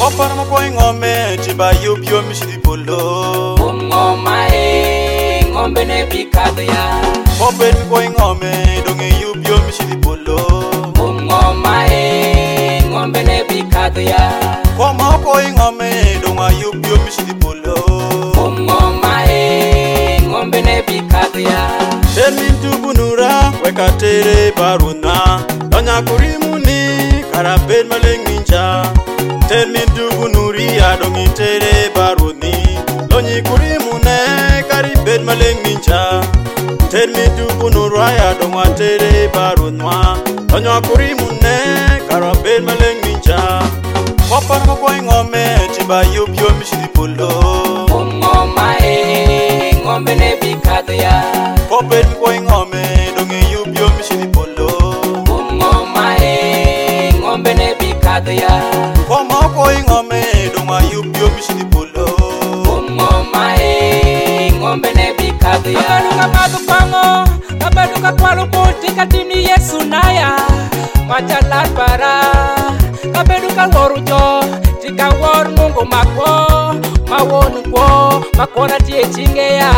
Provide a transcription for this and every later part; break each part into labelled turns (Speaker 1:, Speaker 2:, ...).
Speaker 1: Kopar mo koy ngome tiba yupyo mishidi polo.
Speaker 2: Ngoma ngombe ne bikado ya.
Speaker 1: Kopar mo koy ngome donge yupyo mishidi polo.
Speaker 2: Ngoma ngombe ne bikado ya.
Speaker 1: Koma koy ngome donga yupyo mishidi polo.
Speaker 2: Ngoma ngombe ne bikado ya.
Speaker 1: Termin tubunura weka tere baruna. Donya kurimuni karabel malenginja. Termin tubunuri adongi tere baruni. Donyi kurimune karibel malenginja. Termin tubunura adonga tere barunwa. Donya kurimune karabel malenginja. Kopar mo koy ngome tiba yupyo mishidi polo.
Speaker 2: Ngoma ngombe ne bikado ya.
Speaker 1: Kopar mo koy ngome donge yupyo mishidi polo.
Speaker 2: Ngoma ngombe ne bikado ya.
Speaker 1: Koma koy ngome donga yupyo mishidi polo.
Speaker 2: Ngoma ngombe ne bikado ya.
Speaker 3: Kabaduka madupango, kabaduka kwalo pote katini Yesu naya. Majalan bara, kabaduka worujo, tika wor Mungu makwo, mawonu kwo, makona tie chinge ya.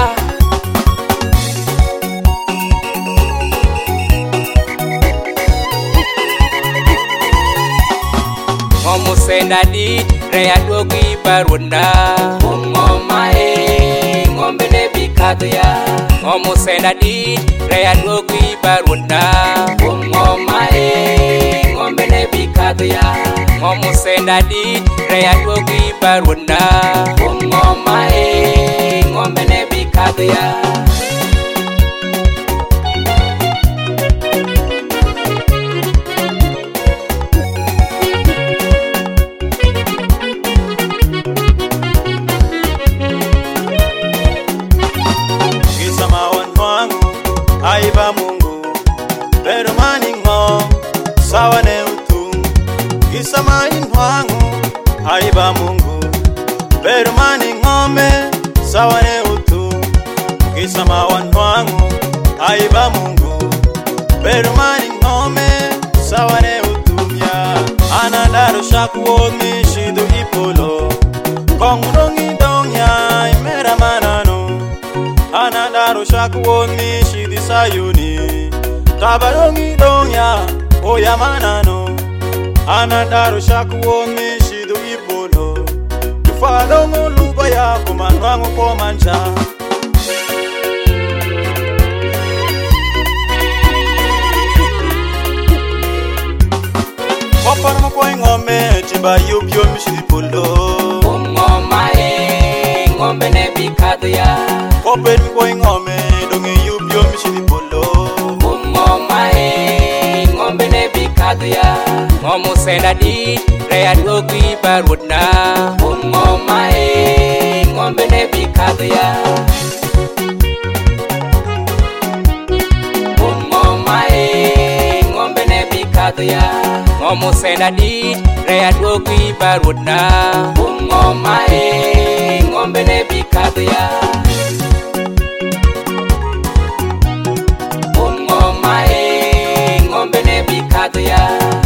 Speaker 2: Ngomusenda di rea dogi barunda. Ngoma ngombe ne bikado ya. Ngomusenda di rea dogi barunda. Ngoma ngombe ne bikado ya. Ngomusenda di rea dogi barunda. Ngoma ngombe ne bikado ya.
Speaker 1: Aiba Mungu, pero maningo, sawa ne utu. Kisama inwangu, aiba Mungu, pero maningo me, sawa ne utu. Kisama wanwangu, aiba Mungu, pero maningo me, sawa ne utu ya. Anadaro shakuo mi shido ipolo, kongrongi dongya imera manano. Anadaro shakuo mi shidi sayuni, tabarongi dongya oya manano. Anadaro shakuo mi shido ipolo, tufalongo lubaya kumanwango komanja. Kopar mo koy ngome tiba yupyo mishidi polo.
Speaker 2: Ngoma ngombe ne bikado ya.
Speaker 1: Kopar mo koy ngome donge yupyo mishidi polo.
Speaker 2: Ngoma ngombe ne bikado ya. Ngomusenda di rea dogi barunda. Ngoma ngombe ne bikado ya. Ngoma ngombe ne bikado ya. Ngomusenda di rea dogi barunda. Ngoma ngombe ne bikado ya. Ngoma ngombe ne bikado ya.